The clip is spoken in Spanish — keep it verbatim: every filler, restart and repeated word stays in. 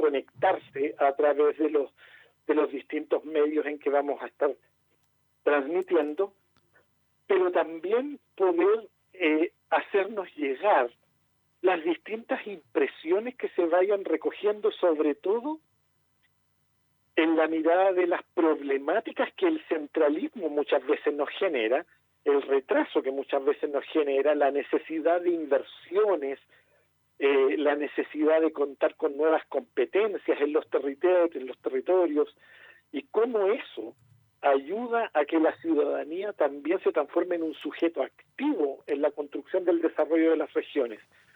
conectarse a través de los de los distintos medios en que vamos a estar transmitiendo, pero también poder eh, hacernos llegar las distintas impresiones que se vayan recogiendo, sobre todo en la mirada de las problemáticas que el centralismo muchas veces nos genera, el retraso que muchas veces nos genera, la necesidad de inversiones, eh, la necesidad de contar con nuevas competencias en los territorios, en los territorios, y cómo eso ayuda a que la ciudadanía también se transforme en un sujeto activo en la construcción del desarrollo de las regiones.